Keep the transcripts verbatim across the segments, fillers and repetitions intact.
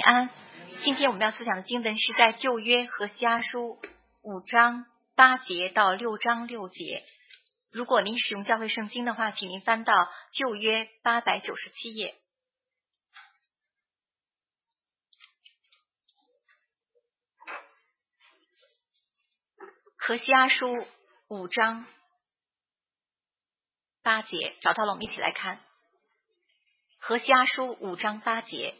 安。今天我们要思想的经文是在旧约何西阿书五章八节到六章六节。如果您使用教会圣经的话，请您翻到旧约八百九十七页。何西阿书五章八节，找到了，我们一起来看。何西阿书五章八节，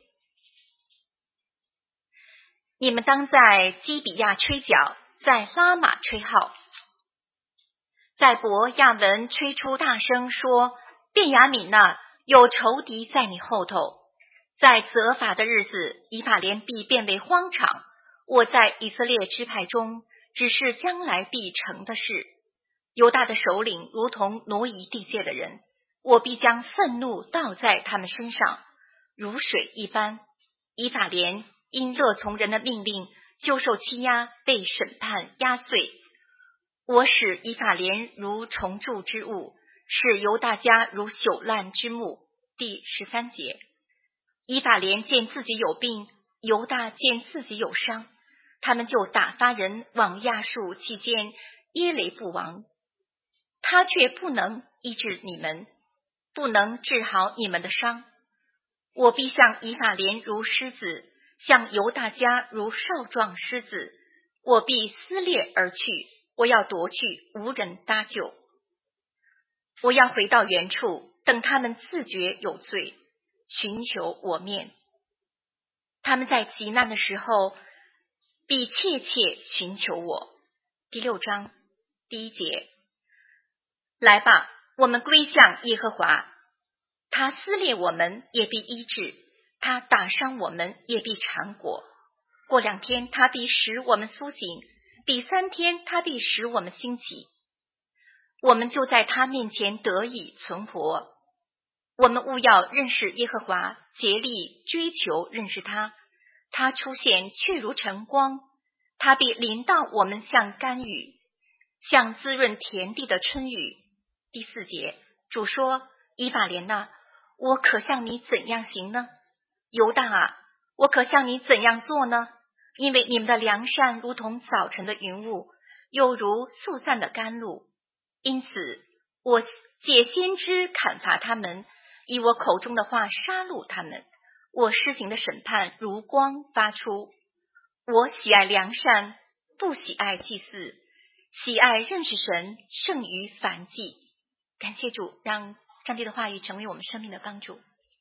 你们当在基比亚吹角，在拉玛吹号，在伯亚文吹出大声说：便雅悯哪，有仇敌在你后头。在责罚的日子，以法莲必变为荒场。我在以色列支派中，只是将来必成的事。犹大的首领如同挪移地界的人，我必将愤怒倒在他们身上，如水一般。以法莲因乐从人的命令，就受欺压，被审判压碎。我使以法莲如虫蛀之物，使犹大家如朽烂之木。第十三节，以法莲见自己有病，犹大见自己有伤，他们就打发人往亚述期间耶雷布王，他却不能医治你们，不能治好你们的伤。我必向以法莲如狮子，向犹大家如少壮狮子，我必撕裂而去，我要夺去，无人搭救。我要回到原处，等他们自觉有罪，寻求我面。他们在急难的时候，必切切寻求我。第六章第一节，来吧，我们归向耶和华，他撕裂我们，也必医治；他打伤我们，也必缠裹。过两天，他必使我们苏醒；第三天，他必使我们兴起。我们就在他面前得以存活。我们务要认识耶和华，竭力追求认识他。他出现却如晨光，他必临到我们像甘雨，像滋润田地的春雨。第四节，主说：以法莲哪，我可向你怎样行呢？犹大啊，我可向你怎样做呢？因为你们的良善如同早晨的云雾，又如速散的甘露。因此我借先知砍伐他们，以我口中的话杀戮他们。我施行的审判如光发出。我喜爱良善，不喜爱祭祀，喜爱认识神胜于燔祭。感谢主，让上帝的话语成为我们生命的帮助。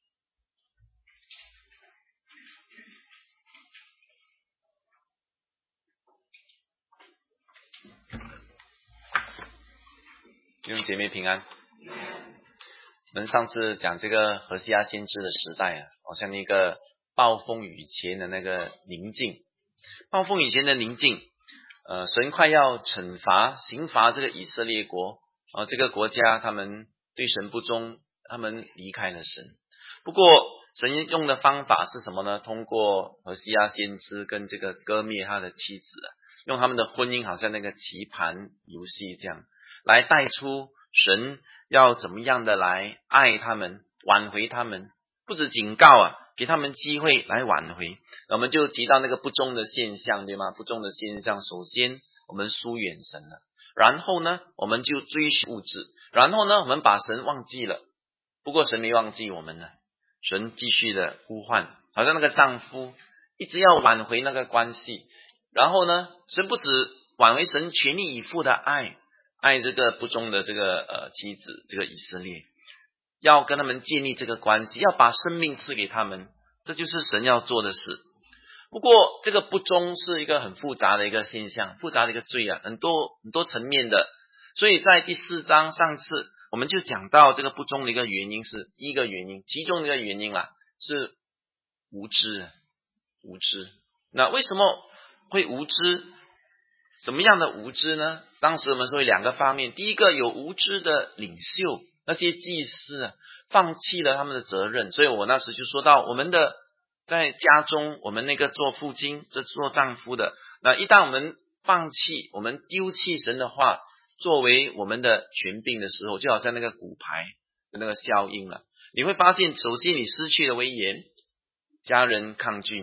弟兄姐妹平安。我们上次讲这个何西阿先知的时代啊，好像一个暴风雨前的那个宁静。暴风雨前的宁静，呃，神快要惩罚、刑罚这个以色列国，啊，这个国家他们对神不忠，他们离开了神。不过神用的方法是什么呢？通过何西阿先知跟这个割灭他的妻子啊，用他们的婚姻好像那个棋盘游戏这样，来带出神要怎么样的来爱他们，挽回他们，不止警告啊，给他们机会来挽回。我们就提到那个不忠的现象，对吗？不忠的现象，首先我们疏远神了，然后呢我们就追求物质，然后呢我们把神忘记了。不过神没忘记我们呢，神继续的呼唤，好像那个丈夫一直要挽回那个关系。然后呢神不止挽回，神全力以赴的爱爱这个不忠的这个呃妻子，这个以色列，要跟他们建立这个关系，要把生命赐给他们，这就是神要做的事。不过这个不忠是一个很复杂的一个现象，复杂的一个罪啊，很多很多层面的。所以在第四章上次我们就讲到这个不忠的一个原因，是第一个原因，其中的一个原因啦，是无知。无知，那为什么会无知？什么样的无知呢？当时我们说有两个方面，第一个有无知的领袖，那些祭司啊，放弃了他们的责任。所以我那时就说到，我们的在家中，我们那个做父亲、这做丈夫的，那一旦我们放弃，我们丢弃神的话作为我们的权柄的时候，就好像那个骨牌的那个效应了。你会发现，首先你失去了威严，家人抗拒你，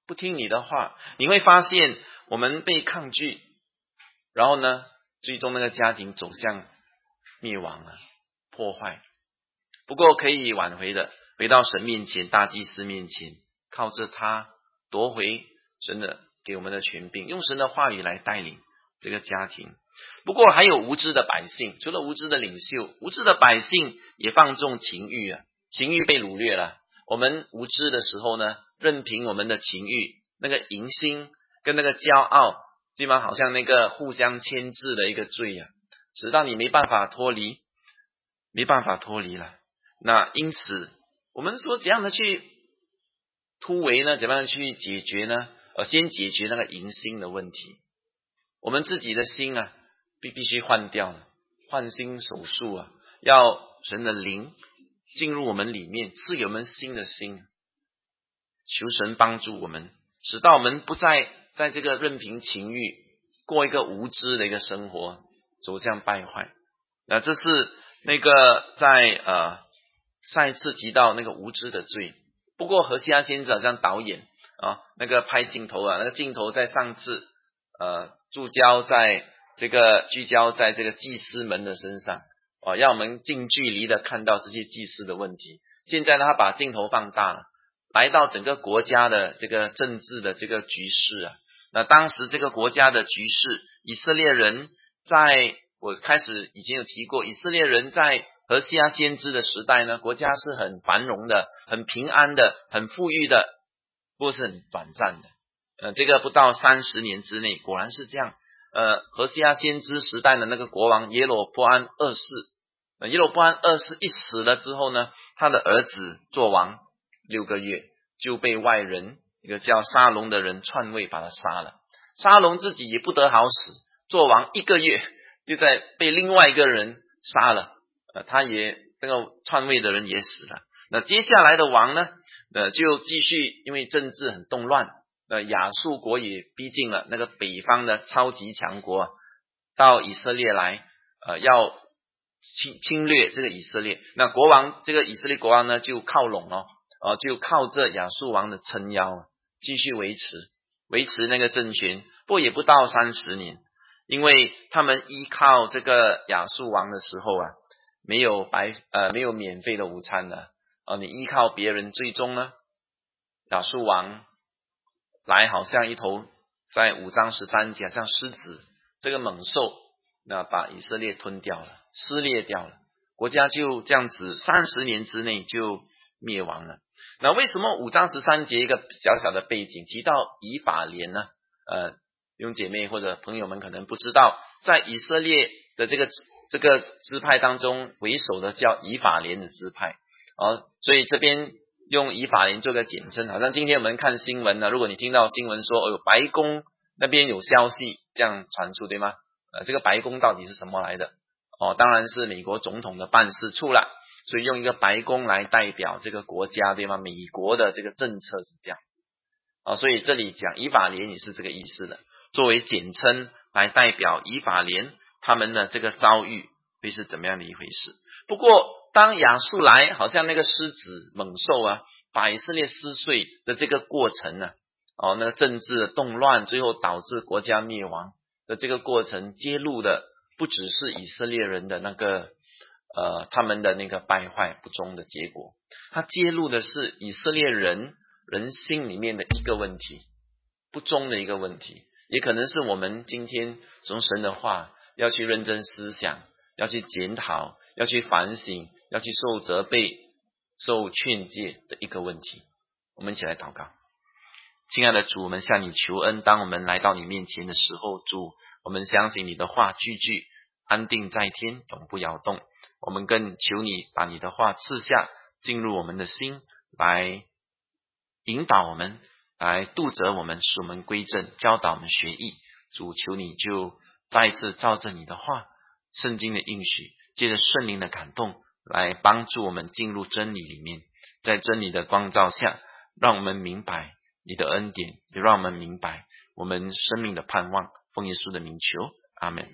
不听你的话，你会发现我们被抗拒，然后呢，最终那个家庭走向灭亡了，破坏。不过可以挽回的，回到神面前，大祭司面前，靠着他夺回神的给我们的权柄，用神的话语来带领这个家庭。不过还有无知的百姓，除了无知的领袖，无知的百姓也放纵情欲啊，情欲被掳掠了。我们无知的时候呢，任凭我们的情欲，那个淫心跟那个骄傲，基本上好像那个互相牵制的一个罪啊，直到你没办法脱离，没办法脱离了。那因此我们说怎样的去突围呢？怎样的去解决呢？呃，先解决那个淫心的问题。我们自己的心啊，必必须换掉，换心手术啊，要神的灵进入我们里面，赐给我们新的心。求神帮助我们，使到我们不再在这个任凭情欲过一个无知的一个生活，走向败坏。那这是那个在呃上一次提到那个无知的罪。不过何西阿先生好像导演啊，那个拍镜头啊，那个镜头在上次呃聚焦在这个聚焦在这个祭司们的身上啊，让我们近距离的看到这些祭司的问题。现在呢，他把镜头放大了，来到整个国家的这个政治的这个局势啊。那当时这个国家的局势，以色列人在我开始已经有提过，以色列人在何西阿先知的时代呢，国家是很繁荣的，很平安的，很富裕的，不过是很短暂的。呃，这个不到三十年之内，果然是这样。呃，何西阿先知时代的那个国王耶罗波安二世，呃、耶罗波安二世一死了之后呢，他的儿子做王六个月就被外人一个叫沙龙的人篡位把他杀了。沙龙自己也不得好死，做王一个月就在被另外一个人杀了，呃，他也那个篡位的人也死了。那接下来的王呢，呃，就继续因为政治很动乱，呃，亚述国也逼近了，那个北方的超级强国到以色列来，呃，要侵侵略这个以色列。那国王这个以色列国王呢，就靠拢哦，呃，就靠着亚述王的撑腰，继续维持维持那个政权。不过也不到三十年，因为他们依靠这个亚述王的时候啊，没有白呃没有免费的午餐的啊、呃，你依靠别人，最终呢，亚述王来好像一头在五章十三节像狮子，这个猛兽那把以色列吞掉了，撕裂掉了，国家就这样子三十年之内就灭亡了。那为什么五章十三节一个小小的背景提到以法莲呢？呃，弟兄姐妹或者朋友们可能不知道，在以色列的这个这个支派当中，为首的叫以法莲的支派啊，所以这边用以法莲做个简称。好像今天我们看新闻呢，如果你听到新闻说，哦，白宫那边有消息这样传出，对吗？呃，这个白宫到底是什么来的？哦，当然是美国总统的办事处啦。所以用一个白宫来代表这个国家，对吗？美国的这个政策是这样子啊，所以这里讲以法莲也是这个意思的，作为简称来代表以法莲他们的这个遭遇会是怎么样的一回事。不过当亚述来，好像那个狮子猛兽啊，把以色列撕碎的这个过程呢、啊，哦，那个政治的动乱，最后导致国家灭亡的这个过程，揭露的不只是以色列人的那个呃，他们的那个败坏不忠的结果，他揭露的是以色列人人心里面的一个问题，不忠的一个问题，也可能是我们今天从神的话要去认真思想，要去检讨，要去反省，要去受责备、受劝诫的一个问题。我们一起来祷告。亲爱的主，我们向你求恩，当我们来到你面前的时候，主，我们相信你的话句句安定在天，永不摇动。我们更求你把你的话赐下，进入我们的心，来引导我们，来督责我们，使我们归正，教导我们学艺。主，求你就再一次照着你的话，圣经的应许，借着圣灵的感动，来帮助我们进入真理里面，在真理的光照下，让我们明白你的恩典，也让我们明白我们生命的盼望。奉耶稣的名求，阿们。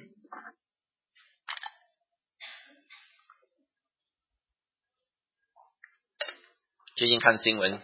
最近看新闻，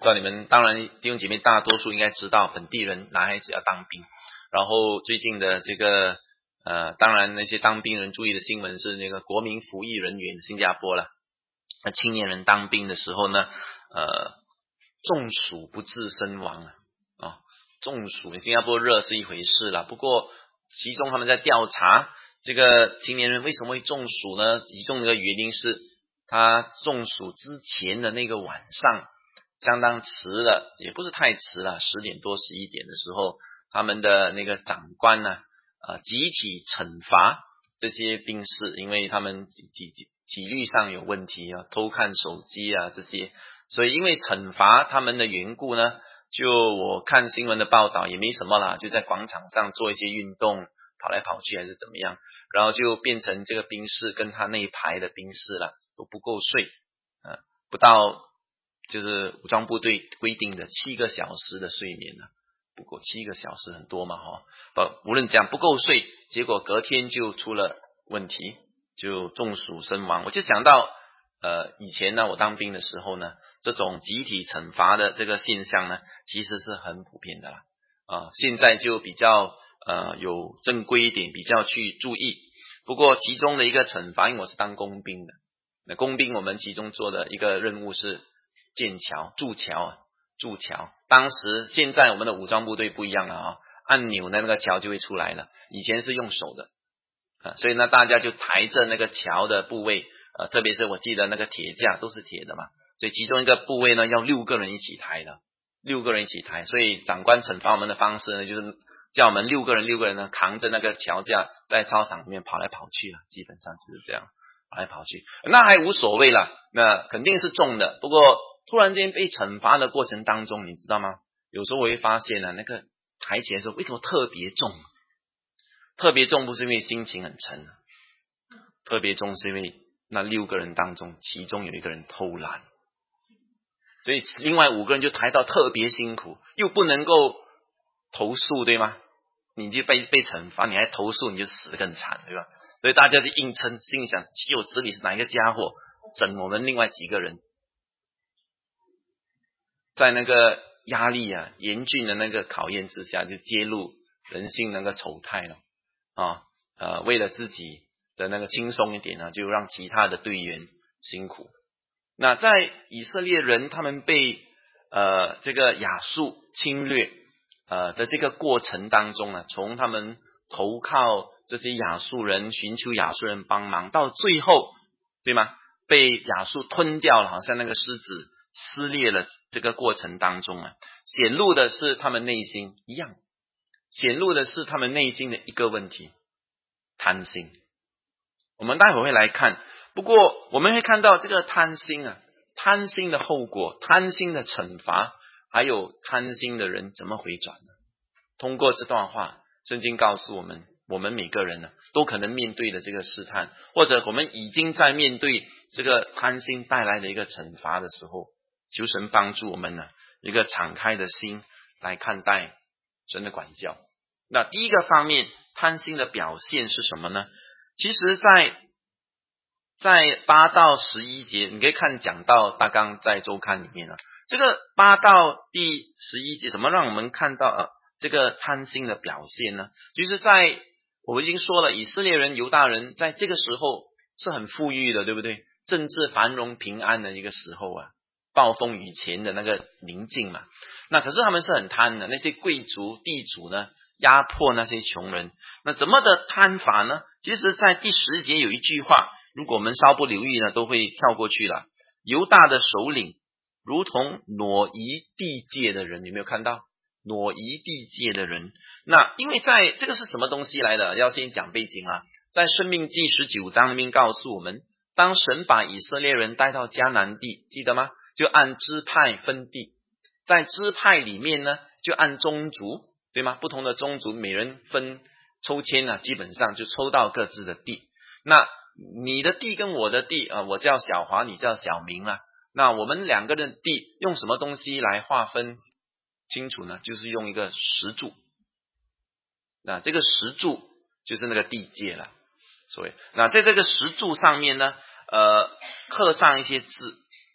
知道你们当然弟兄姐妹大多数应该知道，本地人男孩子要当兵，然后最近的这个呃，当然那些当兵人注意的新闻是那个国民服役人员新加坡了，那青年人当兵的时候呢，呃，中暑不治身亡啊，啊，中暑新加坡热是一回事啦，不过其中他们在调查这个青年人为什么会中暑呢？其中的原因是他中暑之前的那个晚上相当迟了，也不是太迟了，十点多十一点的时候，他们的那个长官呢，呃，集体惩罚这些兵士，因为他们纪纪纪律上有问题啊，偷看手机啊这些，所以因为惩罚他们的缘故呢，就我看新闻的报道也没什么啦，就在广场上做一些运动，跑来跑去还是怎么样，然后就变成这个兵士跟他那一排的兵士了都不够睡，呃，不到就是武装部队规定的七个小时的睡眠了，不过七个小时很多嘛哈，不无论怎样不够睡，结果隔天就出了问题，就中暑身亡。我就想到呃，以前呢我当兵的时候呢，这种集体惩罚的这个现象呢，其实是很普遍的啦。啊、呃，现在就比较呃有正规一点，比较去注意。不过其中的一个惩罚，因为我是当工兵的，那工兵我们其中做的一个任务是建桥、筑桥啊，筑桥。当时现在我们的武装部队不一样了啊，按钮那个桥就会出来了，以前是用手的啊，所以呢大家就抬着那个桥的部位，呃，特别是我记得那个铁架都是铁的嘛，所以其中一个部位呢要六个人一起抬的，六个人一起抬，所以长官惩罚我们的方式呢，就是叫我们六个人六个人呢扛着那个桥架在操场里面跑来跑去了，基本上就是这样跑来跑去，那还无所谓了，那肯定是重的。不过突然间被惩罚的过程当中，你知道吗？有时候我会发现呢、啊，那个抬起来的时候为什么特别重？特别重不是因为心情很沉，特别重是因为那六个人当中，其中有一个人偷懒，所以另外五个人就抬到特别辛苦，又不能够投诉，对吗？你就被被惩罚，你还投诉，你就死得更惨，对吧？所以大家就硬撑，心里想岂有此理，是哪一个家伙整我们另外几个人？在那个压力啊严峻的那个考验之下，就揭露人性那个丑态了啊！呃，为了自己的那个轻松一点呢，就让其他的队员辛苦。那在以色列人他们被呃这个亚述侵略呃的这个过程当中呢，从他们投靠这些亚述人，寻求亚述人帮忙，到最后对吗？被亚述吞掉了，好像那个狮子撕裂了，这个过程当中啊，显露的是他们内心一样，显露的是他们内心的一个问题，贪心。我们待会会来看，不过我们会看到这个贪心啊，贪心的后果，贪心的惩罚，还有贪心的人怎么回转呢？通过这段话，圣经告诉我们，我们每个人呢，都可能面对的这个试探，或者我们已经在面对这个贪心带来的一个惩罚的时候，求神帮助我们呢，一个敞开的心来看待神的管教。那第一个方面，贪心的表现是什么呢？其实在在八到十一节，你可以看讲道大纲在周刊里面啊，这个八到第十一节怎么让我们看到呃这个贪心的表现呢？就是在我已经说了，以色列人犹大人在这个时候是很富裕的，对不对？政治繁荣平安的一个时候啊，暴风雨前的那个宁静嘛。那可是他们是很贪的，那些贵族地主呢压迫那些穷人，那怎么的贪法呢？其实在第十节有一句话，如果我们稍不留意呢，都会跳过去了。犹大的首领如同挪移地界的人，有没有看到？挪移地界的人，那因为在这个是什么东西来的？要先讲背景啊。在申命记十九章里面告诉我们，当神把以色列人带到迦南地，记得吗？就按支派分地，在支派里面呢，就按宗族，对吗？不同的宗族每人分抽签啊，基本上就抽到各自的地。那你的地跟我的地啊、呃，我叫小华，你叫小明啊。那我们两个人的地用什么东西来划分清楚呢？就是用一个石柱。那这个石柱就是那个地界了。所以，那在这个石柱上面呢，呃，刻上一些字。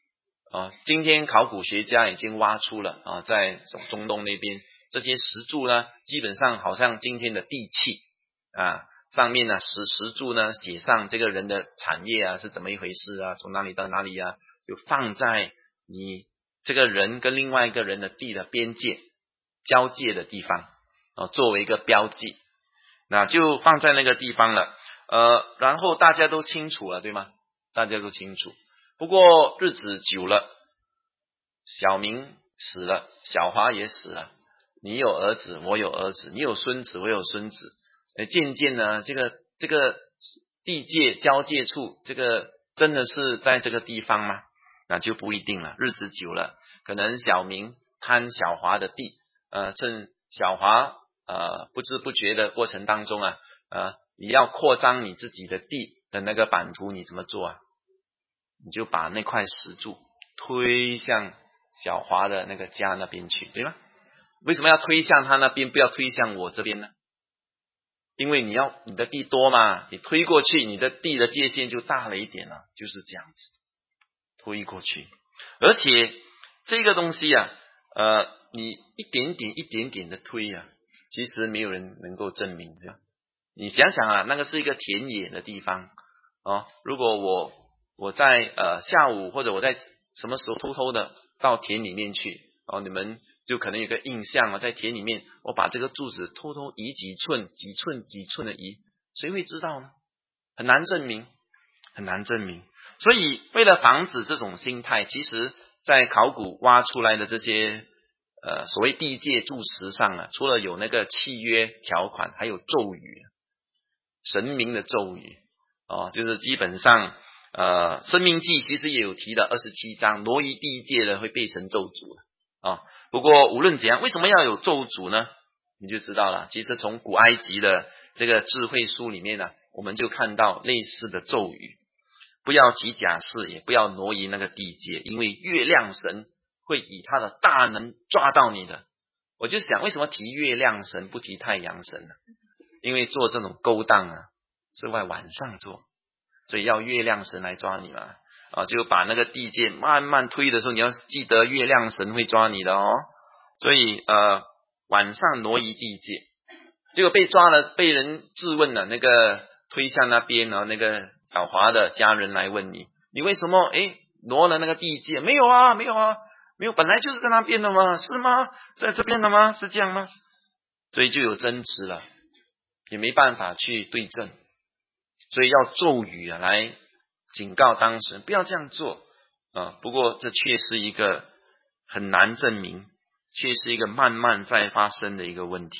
啊，今天考古学家已经挖出了啊，在中东那边这些石柱呢，基本上好像今天的地契啊，上面呢石石柱呢写上这个人的产业啊是怎么一回事啊，从哪里到哪里啊，就放在你这个人跟另外一个人的地的边界交界的地方啊，作为一个标记，那就放在那个地方了。呃，然后大家都清楚了，对吗？大家都清楚。不过日子久了，小明死了，小华也死了，你有儿子，我有儿子，你有孙子，我有孙子。呃，渐渐呢，这个这个地界交界处，这个真的是在这个地方吗？那就不一定了。日子久了，可能小明贪小华的地，呃，趁小华呃不知不觉的过程当中啊，呃，你要扩张你自己的地的那个版图，你怎么做啊？你就把那块石柱推向小华的那个家那边去，对吗？为什么要推向他那边，不要推向我这边呢？因为你要你的地多嘛，你推过去，你的地的界限就大了一点了，就是这样子推过去。而且这个东西啊，呃，你一点点一点点的推啊，其实没有人能够证明，对吧？你想想啊，那个是一个田野的地方哦，如果我我在呃下午或者我在什么时候偷偷的到田里面去哦，你们就可能有个印象啊，在田里面我把这个柱子偷偷移几寸几寸几寸的移，谁会知道呢？很难证明，很难证明。所以为了防止这种心态，其实在考古挖出来的这些呃所谓地界柱石上啊，除了有那个契约条款，还有咒语，神明的咒语哦，就是基本上呃生命记其实也有提的二十七章，挪移地界的会被神咒诅啊、哦。不过无论怎样，为什么要有咒诅呢？你就知道了。其实从古埃及的这个智慧书里面呢、啊，我们就看到类似的咒语，不要起假誓，也不要挪移那个地界，因为月亮神会以他的大能抓到你的。我就想，为什么提月亮神不提太阳神呢？因为做这种勾当啊，是在晚上做，所以要月亮神来抓你嘛。啊，就把那个地界慢慢推的时候，你要记得月亮神会抓你的哦。所以呃，晚上挪移地界，结果被抓了，被人质问了，那个推向那边，然后那个小华的家人来问你，你为什么诶挪了那个地界？没有啊，没有啊，没有，本来就是在那边的吗？是吗？在这边的吗？是这样吗？所以就有争执了，也没办法去对证，所以要咒语啊来警告当事人不要这样做啊。不过这却是一个很难证明，却是一个慢慢在发生的一个问题。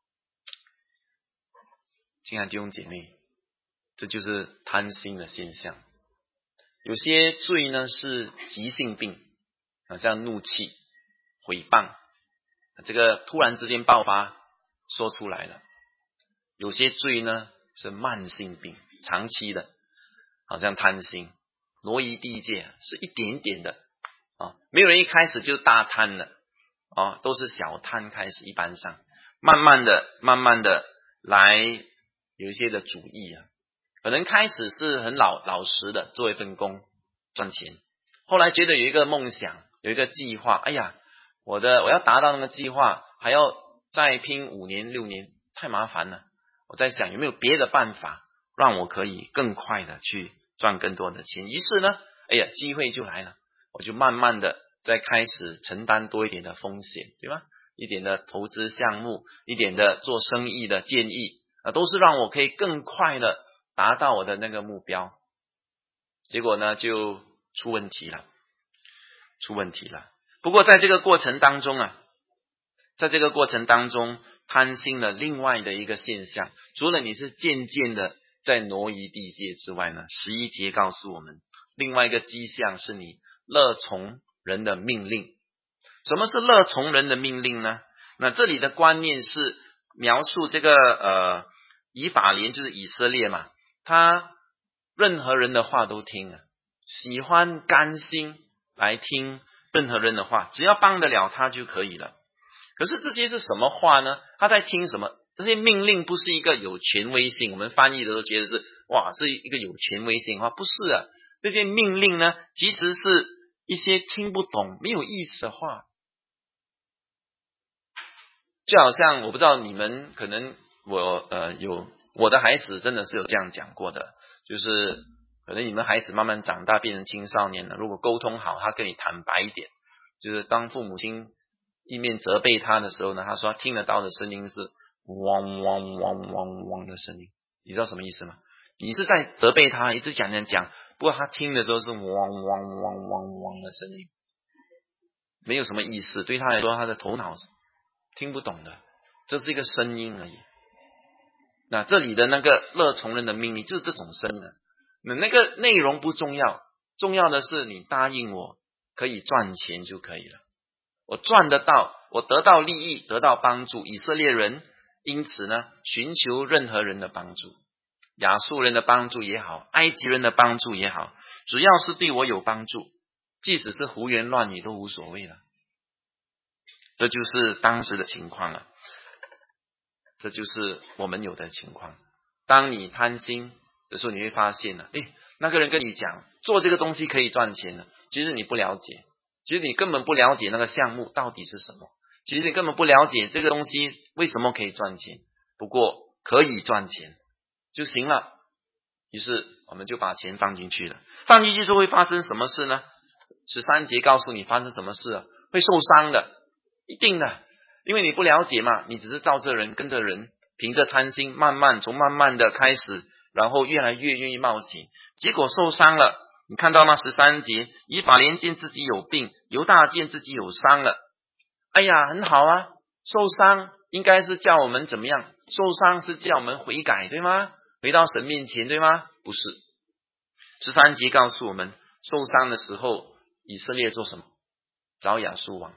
亲爱的弟兄姐妹，这就是贪心的现象。有些罪呢是急性病，好像怒气、毁谤，这个突然之间爆发说出来了。有些罪呢是慢性病，长期的，好像贪心、挪移地界，是一点点的啊，没有人一开始就大贪了啊，都是小贪开始，一般上慢慢的、慢慢的来有一些的主意啊，可能开始是很老老实的做一份工赚钱，后来觉得有一个梦想，有一个计划，哎呀，我的我要达到那个计划，还要再拼五年六年，太麻烦了。我在想有没有别的办法让我可以更快的去赚更多的钱。于是呢，哎呀，机会就来了，我就慢慢的再开始承担多一点的风险，对吧？一点的投资项目，一点的做生意的建议啊，都是让我可以更快的达到我的那个目标。结果呢，就出问题了，出问题了。不过在这个过程当中啊，在这个过程当中，贪心的另外的一个现象，除了你是渐渐的在挪移地界之外呢，十一节告诉我们，另外一个迹象是你乐从人的命令。什么是乐从人的命令呢？那这里的观念是描述这个呃以法莲就是以色列嘛，他任何人的话都听啊，喜欢甘心来听任何人的话，只要帮得了他就可以了。可是这些是什么话呢？他在听什么？这些命令不是一个有权威性，我们翻译的都觉得是哇是一个有权威性的话，不是啊。这些命令呢，其实是一些听不懂没有意思的话。就好像我不知道你们可能我呃有我的孩子真的是有这样讲过的，就是可能你们孩子慢慢长大变成青少年了，如果沟通好，他跟你坦白一点，就是当父母亲一面责备他的时候呢，他说他听得到的声音是汪汪汪汪汪的声音，你知道什么意思吗？你是在责备他，一直讲讲讲，不过他听的时候是汪汪汪汪汪的声音，没有什么意思，对他来说他的头脑听不懂的，这是一个声音而已。那这里的那个乐从人的命令就是这种声音，那那个内容不重要，重要的是你答应我可以赚钱就可以了，我赚得到，我得到利益，得到帮助。以色列人因此呢寻求任何人的帮助，亚述人的帮助也好，埃及人的帮助也好，只要是对我有帮助，即使是胡言乱语都无所谓了。这就是当时的情况了，这就是我们有的情况。当你贪心的时候，你会发现呢，诶，那个人跟你讲做这个东西可以赚钱的，其实你不了解，其实你根本不了解那个项目到底是什么，其实你根本不了解这个东西为什么可以赚钱，不过可以赚钱就行了。于是我们就把钱放进去了，放进去之后会发生什么事呢？十三节告诉你发生什么事啊？会受伤的，一定的，因为你不了解嘛，你只是照着人跟着人，凭着贪心慢慢从慢慢的开始，然后越来越愿意冒险，结果受伤了。你看到吗？十三节，以法莲见自己有病，犹大见自己有伤了。哎呀，很好啊，受伤应该是叫我们怎么样？受伤是叫我们悔改，对吗？回到神面前，对吗？不是。十三节告诉我们，受伤的时候以色列做什么？找亚述王。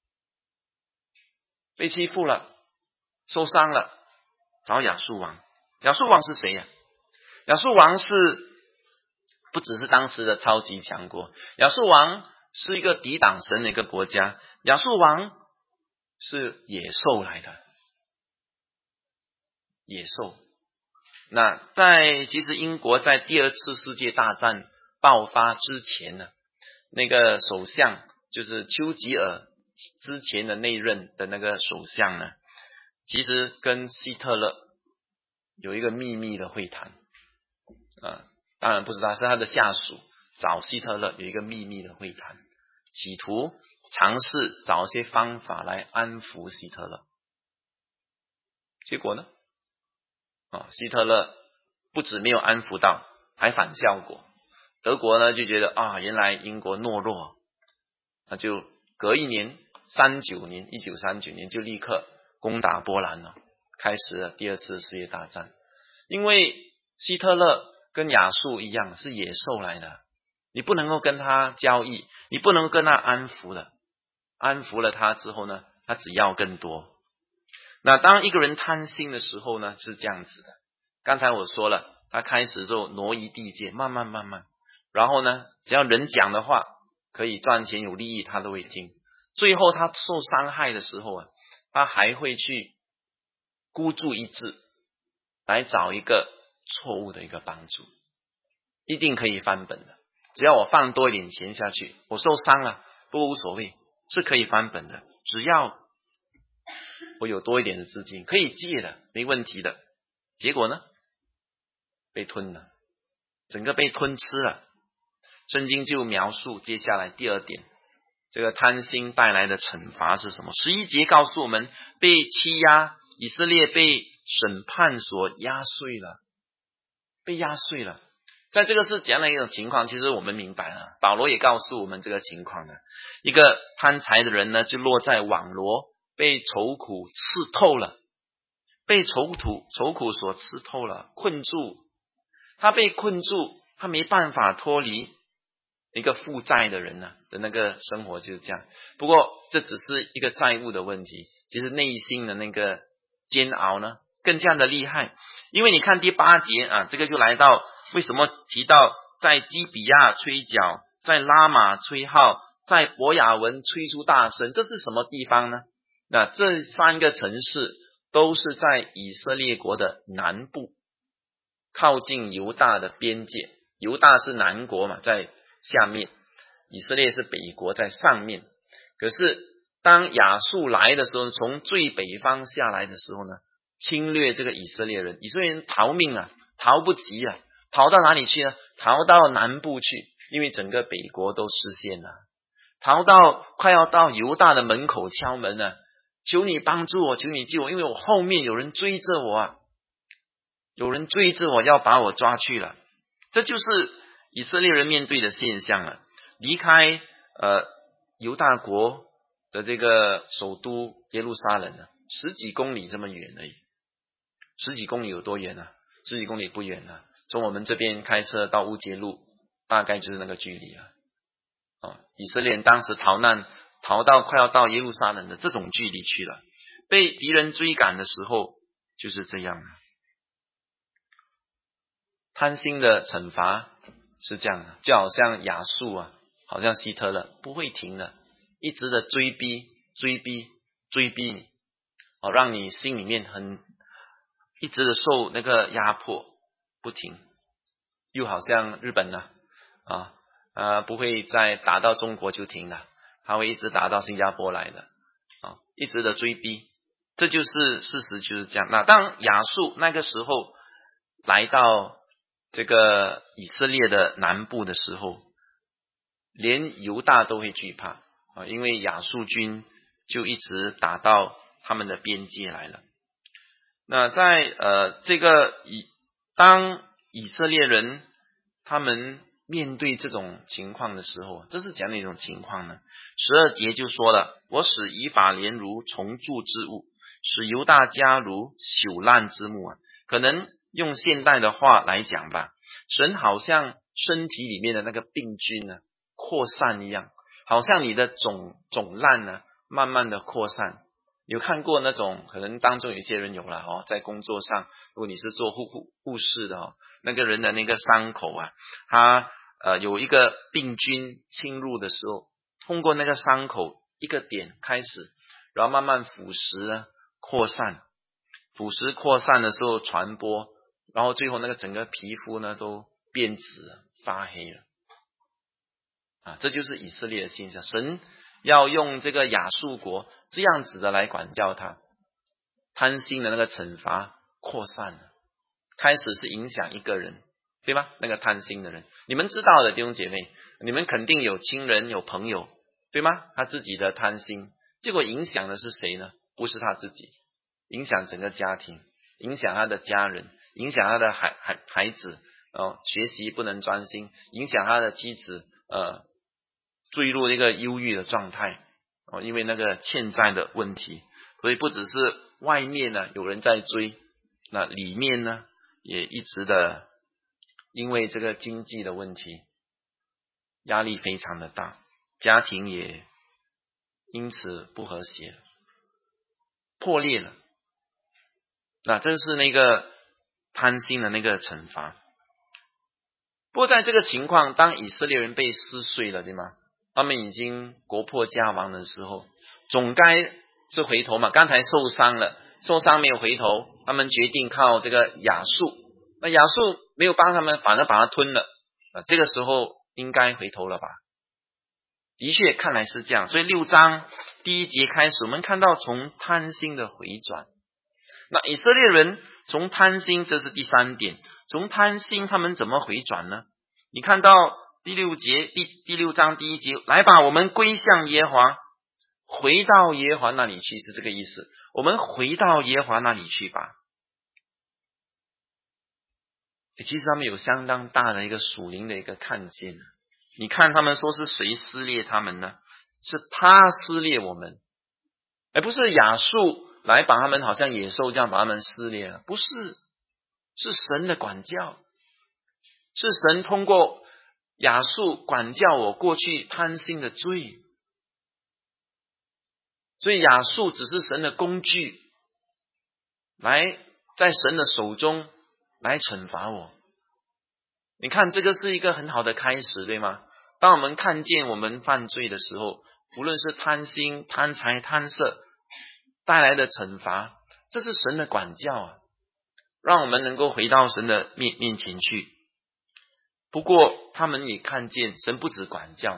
被欺负了，受伤了，找亚述王。亚述王是谁呀？亚述王是不只是当时的超级强国，亚述王是一个抵挡神的一个国家，亚述王是野兽来的，野兽。那在其实英国在第二次世界大战爆发之前呢，那个首相就是丘吉尔之前的那任的那个首相呢，其实跟希特勒有一个秘密的会谈啊，当然不是他，是他的下属找希特勒有一个秘密的会谈，企图尝试找一些方法来安抚希特勒。结果呢啊，希特勒不止没有安抚到，还反效果。德国呢就觉得啊，原来英国懦弱，那就隔一年三九年一九三九年就立刻攻打波兰了，开始了第二次世界大战。因为希特勒跟亚述一样是野兽来的，你不能够跟他交易，你不能够跟他安抚的，安抚了他之后呢，他只要更多。那当一个人贪心的时候呢，是这样子的。刚才我说了，他开始之后挪移地界，慢慢慢慢，然后呢，只要人讲的话可以赚钱有利益，他都会听。最后他受伤害的时候啊，他还会去孤注一掷，来找一个错误的一个帮助，一定可以翻本的。只要我放多一点钱下去，我受伤了，不过无所谓，是可以翻本的。只要我有多一点的资金，可以借的，没问题的。结果呢，被吞了，整个被吞吃了。圣经就描述接下来第二点，这个贪心带来的惩罚是什么？十一节告诉我们，被欺压，以色列被审判所压碎了，被压碎了。在这个是怎样的一种情况？其实我们明白了，保罗也告诉我们这个情况的。一个贪财的人呢，就落在网罗，被愁苦刺透了，被愁苦愁苦所刺透了，困住。他被困住，他没办法脱离一个负债的人呢、啊、的那个生活就是这样。不过这只是一个债务的问题，其实内心的那个煎熬呢更加的厉害。因为你看第八节啊，这个就来到为什么提到在基比亚吹角，在拉玛吹号，在伯亚文吹出大声，这是什么地方呢？那这三个城市都是在以色列国的南部，靠近犹大的边界。犹大是南国嘛，在下面， 以色列是北国在上面，可是当亚述来的时候，从最北方下来的时候呢，侵略这个以色列人，以色列人逃命啊，逃不及啊，逃到哪里去呢？逃到南部去，因为整个北国都失陷了，逃到快要到犹大的门口敲门了，求你帮助我，求你救我，因为我后面有人追着我啊，有人追着我要把我抓去了。这就是以色列人面对的现象了。离开呃犹大国的这个首都耶路撒冷呢，十几公里这么远而已。十几公里有多远呢？十几公里不远啊，从我们这边开车到乌节路大概就是那个距离啊。哦，以色列人当时逃难逃到快要到耶路撒冷的这种距离去了，被敌人追赶的时候就是这样。贪心的惩罚是这样的，就好像亚述啊，好像希特勒不会停的，一直的追逼追逼追逼你，哦，让你心里面很一直的受那个压迫不停。又好像日本呢啊呃不会再打到中国就停了，他会一直打到新加坡来的啊，一直的追逼，这就是事实，就是这样。那当亚述那个时候来到这个以色列的南部的时候，连犹大都会惧怕啊，因为亚述军就一直打到他们的边界来了。那在呃这个以当以色列人他们面对这种情况的时候，这是怎样的一种情况呢？十二节就说了，我使以法莲如虫蛀之物，使犹大家如朽烂之木啊。可能用现代的话来讲吧，神好像身体里面的那个病菌呢扩散一样，好像你的肿肿烂呢慢慢的扩散。有看过那种，可能当中有些人有了哦，在工作上，如果你是做护护护士的哦，那个人的那个伤口啊，他呃有一个病菌侵入的时候，通过那个伤口一个点开始，然后慢慢腐蚀呢扩散，腐蚀扩散的时候传播，然后最后那个整个皮肤呢都变紫了，发黑了啊，这就是以色列的现象。神要用这个亚述国这样子的来管教他，贪心的那个惩罚扩散了，开始是影响一个人，对吧？那个贪心的人，你们知道的弟兄姐妹，你们肯定有亲人有朋友，对吗？他自己的贪心，结果影响的是谁呢？不是他自己，影响整个家庭，影响他的家人，影响他的孩孩孩子哦，学习不能专心，影响他的妻子呃坠入一个忧郁的状态哦，因为那个欠债的问题，所以不只是外面呢有人在追，那里面呢也一直的因为这个经济的问题压力非常的大，家庭也因此不和谐，破裂了。那这是那个贪心的那个惩罚。不过在这个情况，当以色列人被撕碎了，对吗？他们已经国破家亡的时候，总该是回头嘛。刚才受伤了，受伤没有回头，他们决定靠这个亚述，那亚述没有帮他们，反而把它吞了啊，这个时候应该回头了吧？的确看来是这样。所以六章第一节开始，我们看到从贪心的回转。那以色列人从贪心，这是第三点，从贪心他们怎么回转呢？你看到第六节第第六章第一节，来吧，我们归向耶和华，回到耶和华那里去，是这个意思。我们回到耶和华那里去吧。其实他们有相当大的一个属灵的一个看见。你看他们说是谁撕裂他们呢？是他撕裂我们，而不是亚述来把他们好像野兽这样把他们撕裂了，不是，是神的管教，是神通过亚述管教我过去贪心的罪。所以亚述只是神的工具，来在神的手中来惩罚我。你看这个是一个很好的开始，对吗？当我们看见我们犯罪的时候，无论是贪心、贪财、贪色带来的惩罚，这是神的管教啊，让我们能够回到神的面面前去。不过他们也看见神不止管教，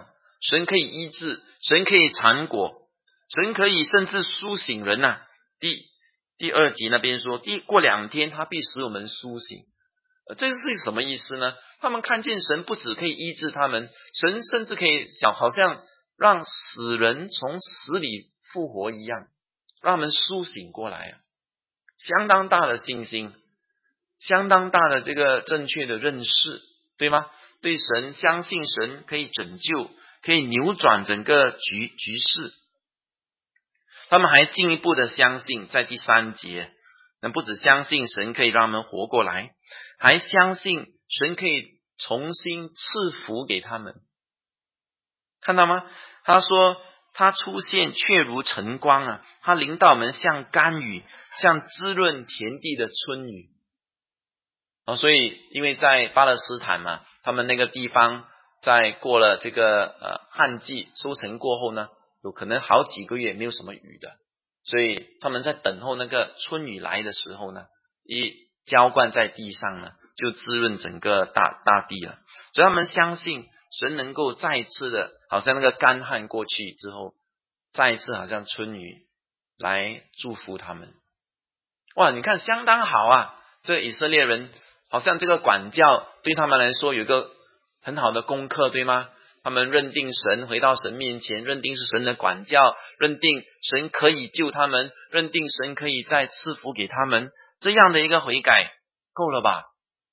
神可以医治，神可以缠果，神可以甚至苏醒人啊。第第二集那边说，第过两天他必使我们苏醒。呃，这是什么意思呢？他们看见神不只可以医治他们，神甚至可以想好像让死人从死里复活一样，让他们苏醒过来啊！相当大的信心，相当大的这个正确的认识，对吗？对神，相信神可以拯救，可以扭转整个局局势。他们还进一步的相信，在第三节，那不只相信神可以让他们活过来，还相信神可以重新赐福给他们。看到吗？他说他出现却如晨光啊，他临到我们像甘雨，像滋润田地的春雨。哦，所以因为在巴勒斯坦嘛，他们那个地方在过了这个呃旱季收成过后呢，有可能好几个月没有什么雨的，所以他们在等候那个春雨来的时候呢，一浇灌在地上呢，就滋润整个大大地了。所以他们相信神能够再一次的，好像那个干旱过去之后，再一次好像春雨来祝福他们。哇，你看相当好啊！这以色列人好像这个管教对他们来说有一个很好的功课，对吗？他们认定神，回到神面前，认定是神的管教，认定神可以救他们，认定神可以再赐福给他们，这样的一个悔改够了吧？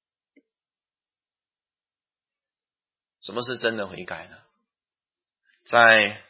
什么是真的悔改呢？在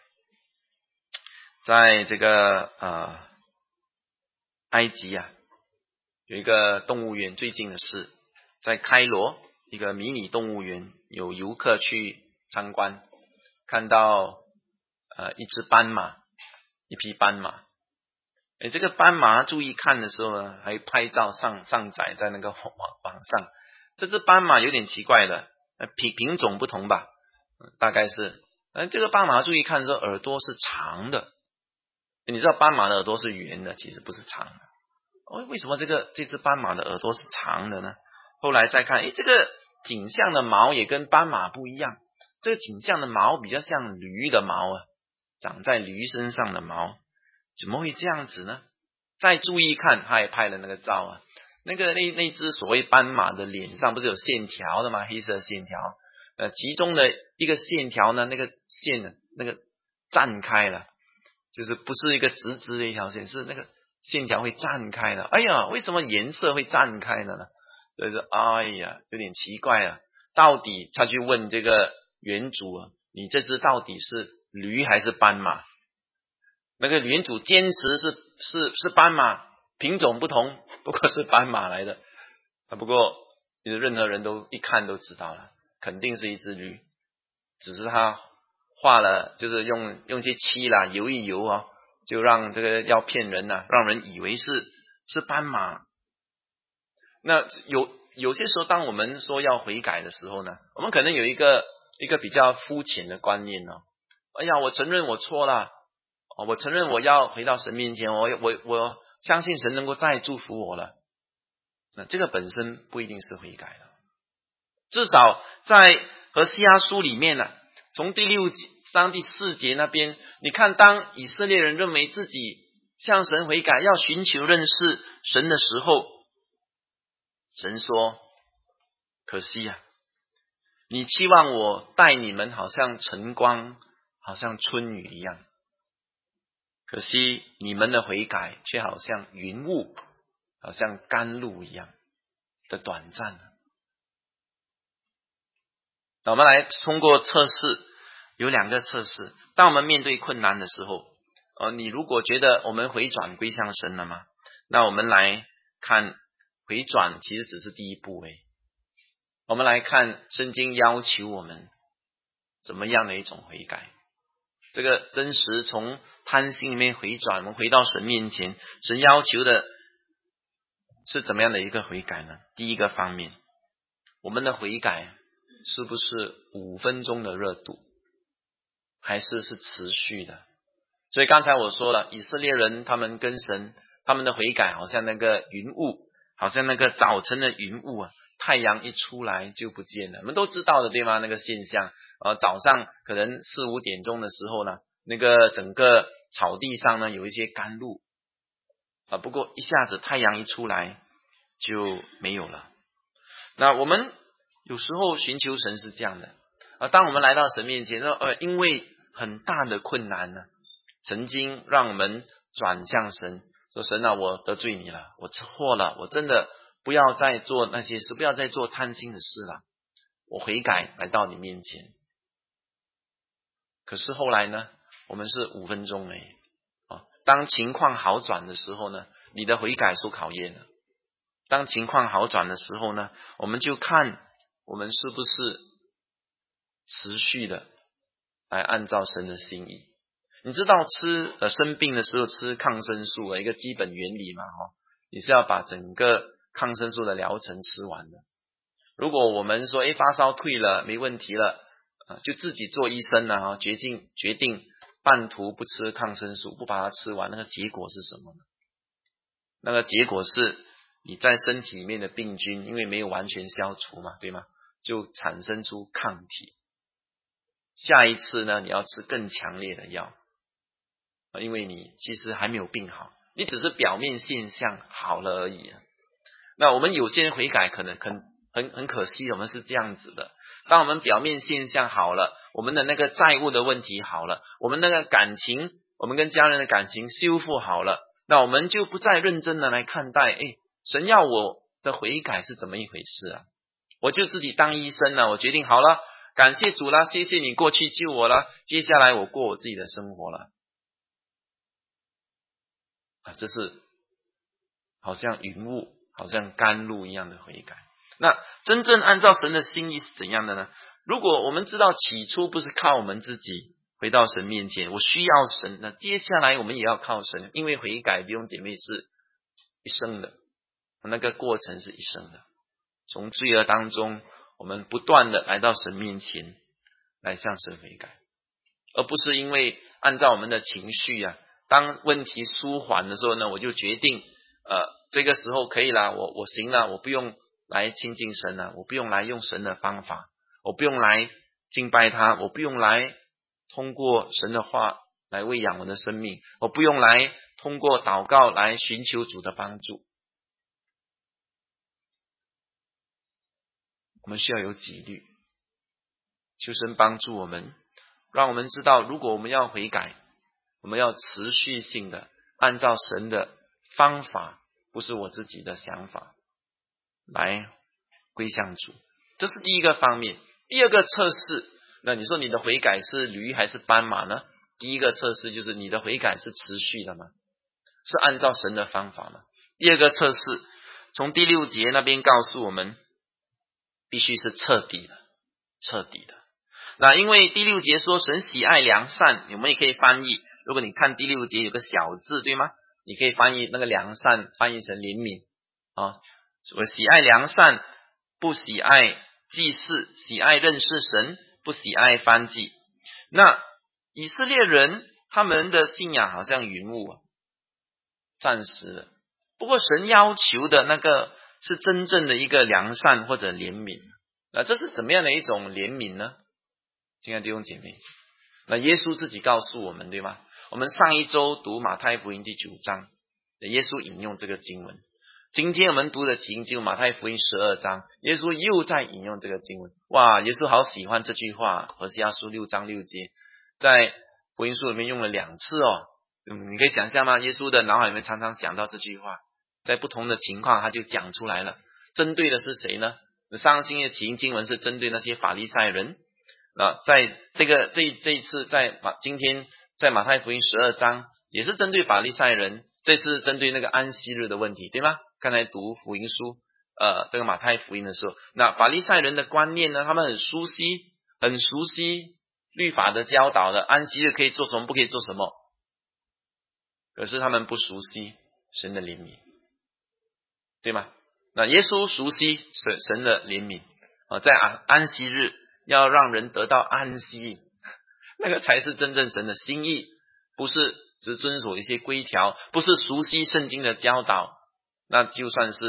在这个呃埃及啊，有一个动物园，最近的事，在开罗一个迷你动物园，有游客去参观，看到呃一只斑马，一匹斑马。诶，这个斑马注意看的时候呢，还拍照上上载在那个网网上。这只斑马有点奇怪的，品品种不同吧，大概是。呃，这个斑马注意看的时候，耳朵是长的。你知道斑马的耳朵是圆的，其实不是长的。哦，为什么这个这只斑马的耳朵是长的呢？后来再看，诶，这个颈项的毛也跟斑马不一样。这个颈项的毛比较像驴的毛啊，长在驴身上的毛，怎么会这样子呢？再注意看，他也拍了那个照啊，那个那那只所谓斑马的脸上不是有线条的吗？黑色线条，呃，其中的一个线条呢，那个线呢，那个绽开了，就是不是一个直直的一条线，是那个线条会绽开了。哎呀，为什么颜色会绽开了呢？就是哎呀，有点奇怪啊。到底他去问这个园主啊，你这只到底是驴还是斑马？那个园主坚持是是是斑马，品种不同，不过是斑马来的。啊，不过任何人都一看都知道了，肯定是一只驴，只是他画了，就是用用些漆啦，油一油啊，就让这个要骗人啊，让人以为是是斑马。那有有些时候，当我们说要悔改的时候呢，我们可能有一个一个比较肤浅的观念哦。哎呀，我承认我错了，哦，我承认我要回到神面前，我我我相信神能够再祝福我了。那这个本身不一定是悔改的，至少在何西阿书里面呢、啊，从第六章第四节那边，你看，当以色列人认为自己向神悔改，要寻求认识神的时候，神说：可惜啊，你期望我带你们好像晨光，好像春雨一样，可惜你们的悔改却好像云雾，好像甘露一样的短暂。那我们来通过测试，有两个测试。当我们面对困难的时候，呃，你如果觉得我们回转归向神了吗？那我们来看，回转其实只是第一步诶。我们来看圣经要求我们怎么样的一种悔改。这个真实从贪心里面回转，我们回到神面前，神要求的是怎么样的一个悔改呢？第一个方面，我们的悔改是不是五分钟的热度，还是是持续的？所以刚才我说了，以色列人他们跟神，他们的悔改好像那个云雾， 好像那个早晨的云雾啊，太阳一出来就不见了，我们都知道的对吗？那个现象，呃，早上可能四五点钟的时候呢，那个整个草地上呢有一些甘露啊，不过一下子太阳一出来就没有了。那我们有时候寻求神是这样的啊，当我们来到神面前，呃，因为很大的困难呢，曾经让我们转向神，说神啊，我得罪你了，我错了，我真的不要再做那些事，不要再做贪心的事了，我悔改来到你面前。可是后来呢，我们是五分钟而已啊。当情况好转的时候呢，你的悔改受考验了。当情况好转的时候呢，我们就看我们是不是持续的来按照神的心意。你知道吃呃生病的时候吃抗生素的一个基本原理嘛？哈，你是要把整个抗生素的疗程吃完的。如果我们说，诶发烧退了，没问题了，呃、就自己做医生呢，哈，决定决定半途不吃抗生素，不把它吃完，那个结果是什么呢？那个结果是你在身体里面的病菌，因为没有完全消除嘛，对吗？就产生出抗体。下一次呢，你要吃更强烈的药。因为你其实还没有病好，你只是表面现象好了而已。那我们有些人悔改可能很很很可惜，我们是这样子的，当我们表面现象好了，我们的那个债务的问题好了，我们那个感情，我们跟家人的感情修复好了，那我们就不再认真的来看待，诶，神要我的悔改是怎么一回事啊？我就自己当医生了，我决定好了，感谢主啦，谢谢你过去救我了，接下来我过我自己的生活了。啊，这是好像云雾，好像甘露一样的悔改。那真正按照神的心意是怎样的呢？如果我们知道起初不是靠我们自己回到神面前，我需要神，那接下来我们也要靠神，因为悔改弟兄姐妹是一生的，那个过程是一生的，从罪恶当中我们不断的来到神面前来向神悔改，而不是因为按照我们的情绪啊，当问题舒缓的时候呢，我就决定呃，这个时候可以啦，我我行了，我不用来亲近神了，我不用来用神的方法，我不用来敬拜他，我不用来通过神的话来喂养我的生命，我不用来通过祷告来寻求主的帮助。我们需要有纪律，求神帮助我们，让我们知道，如果我们要悔改，我们要持续性的按照神的方法，不是我自己的想法，来归向主。这是第一个方面。第二个测试，那你说你的悔改是驴还是斑马呢？第一个测试就是你的悔改是持续的吗？是按照神的方法吗？第二个测试，从第六节那边告诉我们，必须是彻底的，彻底的。那因为第六节说神喜爱良善，我们也可以翻译，如果你看第六节有个小字，对吗？你可以翻译那个良善翻译成怜悯啊。我喜爱良善，不喜爱祭祀，喜爱认识神，不喜爱燔祭。那以色列人他们的信仰好像云雾啊，暂时的，不过神要求的那个是真正的一个良善或者怜悯。那这是怎么样的一种怜悯呢？亲爱的弟兄姐妹，那耶稣自己告诉我们，对吗？我们上一周读马太福音第九章，耶稣引用这个经文。今天我们读的经就马太福音十二章，耶稣又在引用这个经文。哇，耶稣好喜欢这句话，何西阿书六章六节，在福音书里面用了两次哦。嗯，你可以想象吗？耶稣的脑海里面常常想到这句话，在不同的情况他就讲出来了。针对的是谁呢？上星期的起因经文是针对那些法利赛人。啊，在这个这这一次在马今天在马太福音十二章也是针对法利赛人，这次针对那个安息日的问题，对吗？刚才读福音书呃这个马太福音的时候，那法利赛人的观念呢，他们很熟悉很熟悉律法的教导的，安息日可以做什么不可以做什么，可是他们不熟悉神的怜悯，对吗？那耶稣熟悉神神的怜悯啊，在安安息日要让人得到安息，那个才是真正神的心意，不是只遵守一些规条，不是熟悉圣经的教导，那就算是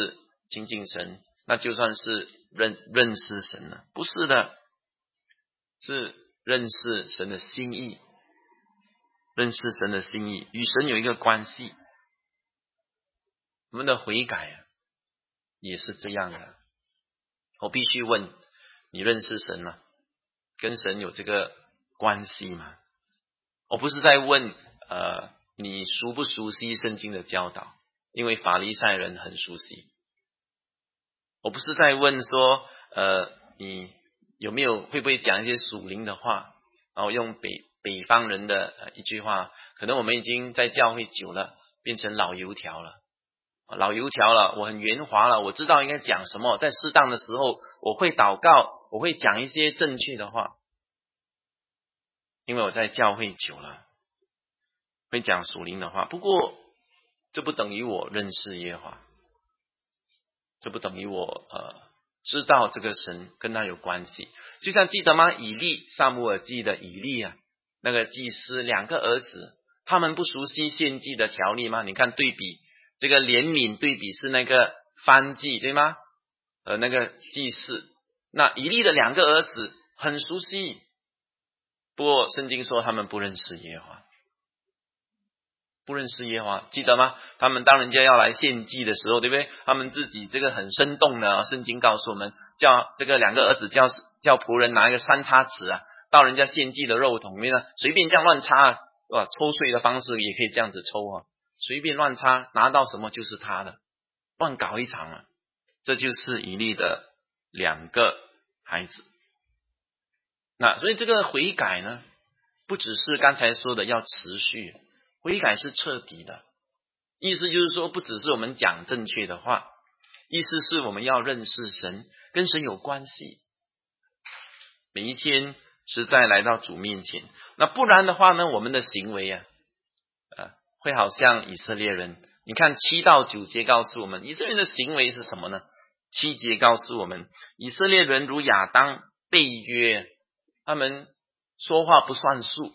亲近神，那就算是认认识神了？不是的，是认识神的心意，认识神的心意，与神有一个关系。我们的悔改啊，也是这样的。我必须问，你认识神吗？跟神有这个关系吗？我不是在问呃，你熟不熟悉圣经的教导，因为法利赛人很熟悉。我不是在问说呃，你有没有会不会讲一些属灵的话，然后用北北方人的、呃、一句话，可能我们已经在教会久了，变成老油条了。老油条了，我很圆滑了，我知道应该讲什么，在适当的时候我会祷告，我会讲一些正确的话，因为我在教会久了，会讲属灵的话。不过这不等于我认识耶和华，这不等于我呃知道这个神跟他有关系。就像记得吗？以利，撒母耳记的以利啊，那个祭司两个儿子，他们不熟悉献祭的条例吗？你看对比这个怜悯，对比是那个燔祭，对吗？呃，那个祭祀，那以利的两个儿子很熟悉，不过圣经说他们不认识耶和华，不认识耶和华，记得吗？他们当人家要来献祭的时候，对不对？他们自己这个很生动的，圣经告诉我们，叫这个两个儿子叫叫仆人拿一个三叉尺啊，到人家献祭的肉桶里面呢，随便这样乱插，哇，抽税的方式也可以这样子抽啊，随便乱插，拿到什么就是他的，乱搞一场啊。这就是以利的两个孩子。那所以这个悔改呢，不只是刚才说的要持续，悔改是彻底的。意思就是说，不只是我们讲正确的话，意思是我们要认识神，跟神有关系，每一天实在来到主面前。那不然的话呢，我们的行为啊，呃，会好像以色列人。你看七到九节告诉我们，以色列人的行为是什么呢？七节告诉我们，以色列人如亚当背约，他们说话不算数，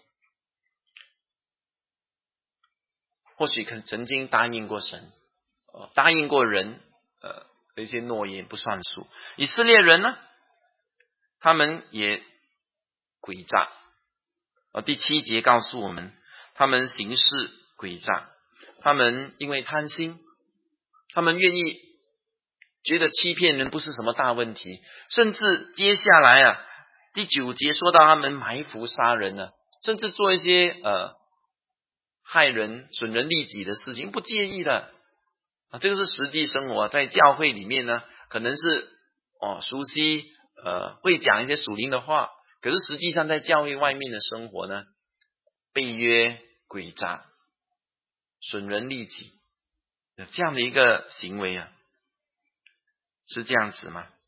或许曾经答应过神，呃、答应过人呃的一些诺言不算数。以色列人呢，他们也诡诈。呃、第七节告诉我们，他们行事诡诈，他们因为贪心，他们愿意觉得欺骗人不是什么大问题，甚至接下来啊，第九节说到他们埋伏杀人呢、啊，甚至做一些呃害人损人利己的事情，不介意的啊。这个是实际生活、啊，在教会里面呢，可能是哦熟悉呃会讲一些属灵的话，可是实际上在教会外面的生活呢，背约诡诈，损人利己，这样的一个行为啊，是这样子吗？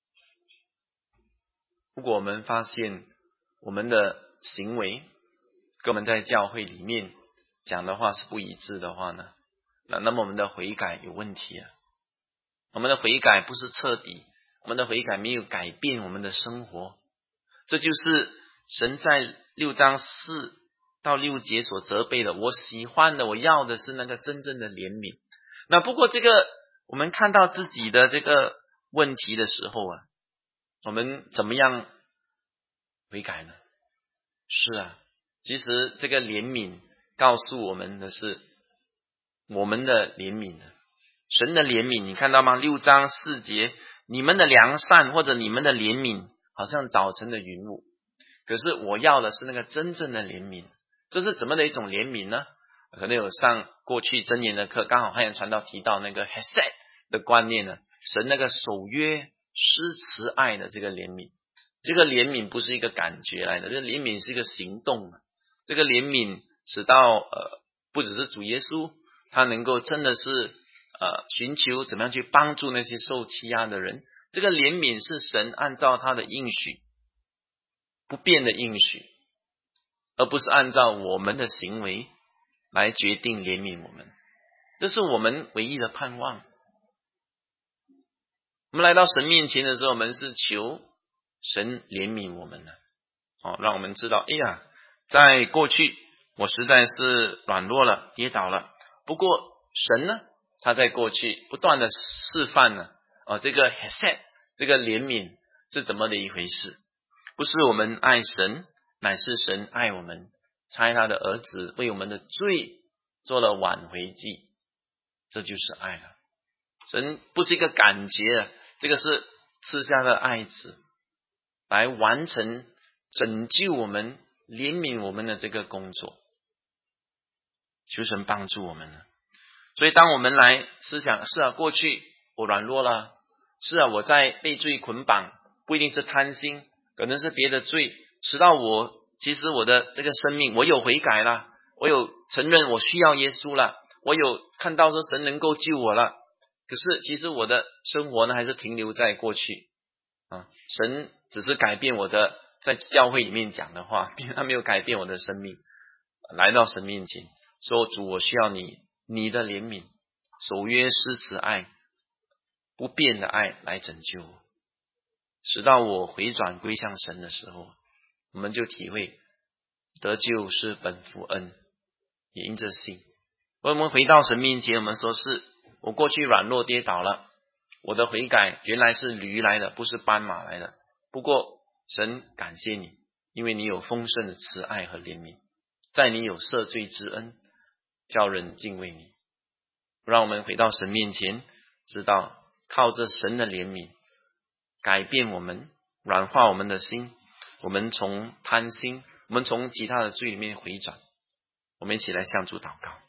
如果我们发现我们的行为跟我们在教会里面讲的话是不一致的话呢，那那么我们的悔改有问题啊。我们的悔改不是彻底，我们的悔改没有改变我们的生活。这就是神在六章四到六节所责备的，我喜欢的，我要的是那个真正的怜悯。那不过这个我们看到自己的这个问题的时候啊，我们怎么样悔改呢？是啊，其实这个怜悯告诉我们的是我们的怜悯，神的怜悯，你看到吗？六章四节，你们的良善或者你们的怜悯好像早晨的云雾，可是我要的是那个真正的怜悯。这是怎么的一种怜悯呢？可能有上过去箴言的课，刚好汉言传道提到那个 Hesed 的观念呢，神那个守约施慈爱的这个怜悯。这个怜悯不是一个感觉来的，这个怜悯是一个行动。这个怜悯使到呃，不只是主耶稣，他能够真的是呃，寻求怎么样去帮助那些受欺压的人。这个怜悯是神按照他的应许，不变的应许，而不是按照我们的行为来决定怜悯我们。这是我们唯一的盼望。我们来到神面前的时候，我们是求神怜悯我们的，哦，让我们知道，哎呀，在过去我实在是软弱了，跌倒了。不过神呢，他在过去不断的示范呢， 啊，这个 hesed 这个怜悯是怎么的一回事？不是我们爱神，乃是神爱我们，差他的儿子为我们的罪做了挽回祭，这就是爱了。神不是一个感觉，这个是赐下的爱子来完成拯救我们、怜悯我们的这个工作。求神帮助我们呢。所以当我们来思想，是啊，过去我软弱了，是啊，我在被罪捆绑，不一定是贪心，可能是别的罪，使到我其实我的这个生命，我有悔改了，我有承认我需要耶稣了，我有看到说神能够救我了。可是其实我的生活呢，还是停留在过去啊。神只是改变我的在教会里面讲的话，他没有改变我的生命。来到神面前说，主，我需要你你的怜悯，守约施慈爱，不变的爱来拯救我，使到我回转归向神的时候，我们就体会得救是本乎恩，也因着信。我们回到神面前，我们说是我过去软弱跌倒了，我的悔改原来是驴来的，不是斑马来的。不过神感谢你，因为你有丰盛的慈爱和怜悯，在你有赦罪之恩，叫人敬畏你。让我们回到神面前，知道靠着神的怜悯改变我们，软化我们的心，我们从贪心，我们从其他的罪里面回转。我们一起来向主祷告。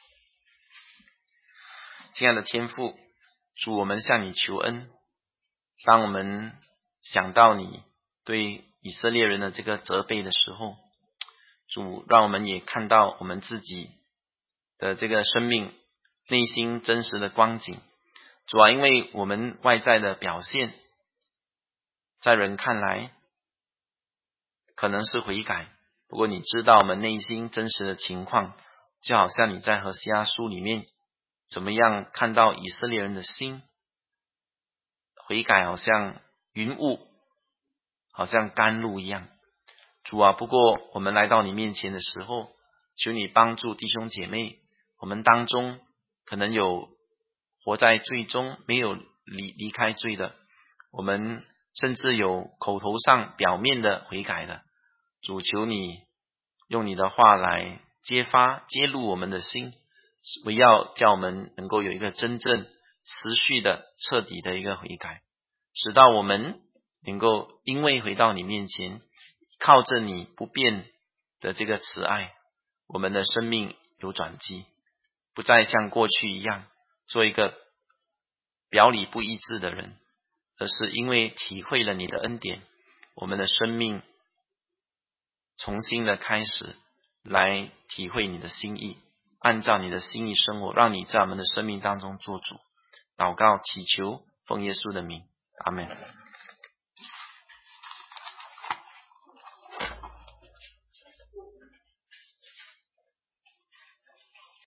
亲爱的天父，主，我们向你求恩。当我们想到你对以色列人的这个责备的时候，主，让我们也看到我们自己的这个生命内心真实的光景。主啊，因为我们外在的表现在人看来可能是悔改，不过你知道我们内心真实的情况，就好像你在何西阿书里面怎么样看到以色列人的心悔改，好像云雾，好像甘露一样。主啊，不过我们来到你面前的时候，求你帮助弟兄姐妹，我们当中可能有活在罪中没有离离开罪的，我们甚至有口头上表面的悔改的。主，求你用你的话来揭发揭露我们的心，为要叫我们能够有一个真正持续的彻底的一个悔改，使到我们能够因为回到你面前，靠着你不变的这个慈爱，我们的生命有转机，不再像过去一样做一个表里不一致的人，而是因为体会了你的恩典，我们的生命重新的开始来体会你的心意，按照你的心意生活，让你在我们的生命当中做主。祷告祈求奉耶稣的名，阿们。